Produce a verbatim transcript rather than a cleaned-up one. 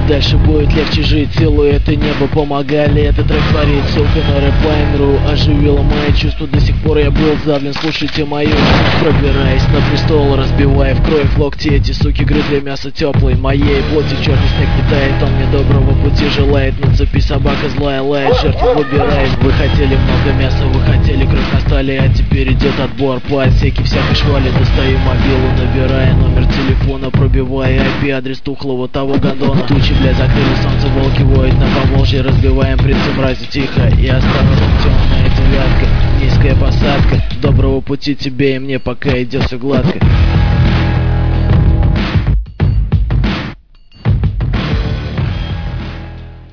дальше будет легче жить. Силуэты неба помогали этот трек творить. Ссылка на рэплайн.ру оживила мои чувства. До сих пор я был задавлен, слушайте мою. Пробираясь на престол, разбивая в кровь локти. Эти суки грызли мясо теплой моей плоти. Черный снег не тает, он мне доброго пути желает. На цепи собака злая лает, жертву выбирает. Вы хотели много мяса, вы хотели кровь на столе, а теперь идет отбор по отсеке всякой швали. Достаю мобилу, набирая номер телефона, пробивая ай пи-адрес тухлого того гондона. Тучи, блядь, закрыли солнце, волки воют на Поволжье. Разбиваем принца мрази тихо и осторожно, темная девятка, низкая посадка. Доброго пути тебе и мне, пока идет все гладко.